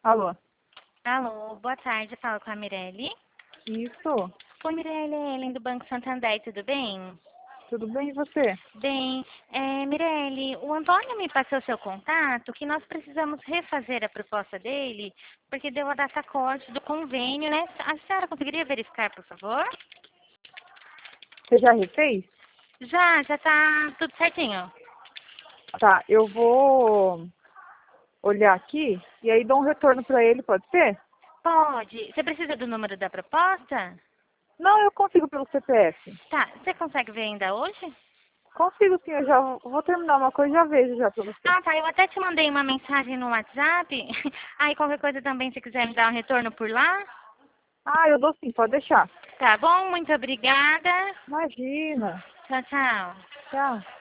Alô? Alô, boa tarde, falo com a Mirelle. Isso. Oi, Mirelle, é Ellen do Banco Santander, tudo bem? Tudo bem e você? Bem, Mirelle, o Antônio me passou seu contato que nós precisamos refazer a proposta dele, porque deu a data corte do convênio, né? A senhora conseguiria verificar, por favor? Você já refez? Já tá tudo certinho. Tá, eu vou olhar aqui e aí dou um retorno pra ele, pode ser? Pode. Você precisa do número da proposta? Não, eu consigo pelo CPF. Tá, você consegue ver ainda hoje? Consigo sim, eu já vou terminar uma coisa e já vejo já pra você. Ah, tá. Eu até te mandei uma mensagem no WhatsApp. Aí qualquer coisa também, se quiser me dar um retorno por lá. Ah, eu dou sim, pode deixar. Tá bom, muito obrigada. Imagina. Tchau, tchau. Tchau.